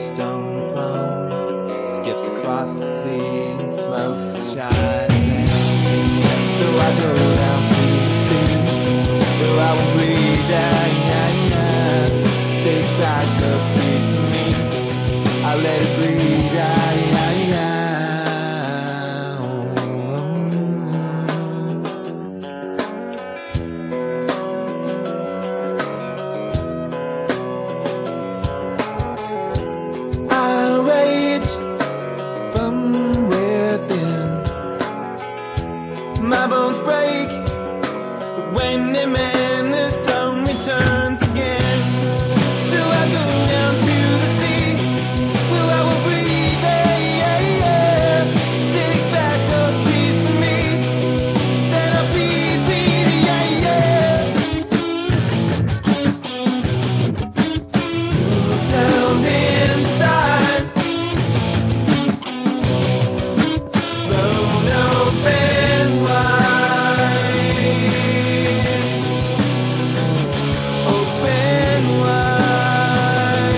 stone throne, skips across the sea and smokes a Chardonnay. So I go down to the sea, where I will bleed, take back a piece of me, I let it bleed, I rage from within, my bones break when the man this stone returns again. So I go down to the sea, where I will breathe, take back a piece of me, then I'll breathe, sound inside, blown open wide, open wide,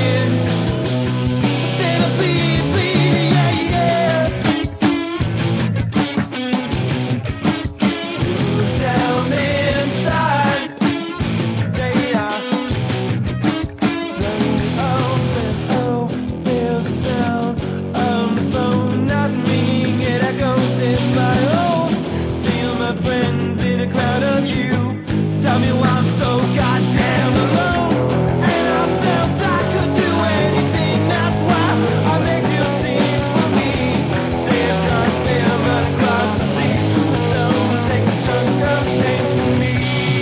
then I'll breathe, sound inside, oh, there's a sound of the phone, not me, it echoes in my home. See all my friends in a crowd of you, tell me why I'm so goddamn alone. And I felt I could do anything, that's why I made you sing for me. Say it's not fair, run across the sea, the stone takes a chunk of change from me.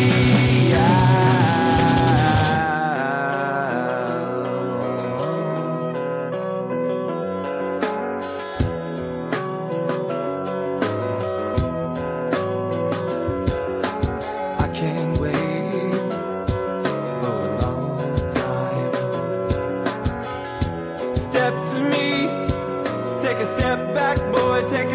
I can't wait for a long time. Step to me, take a step back, boy, take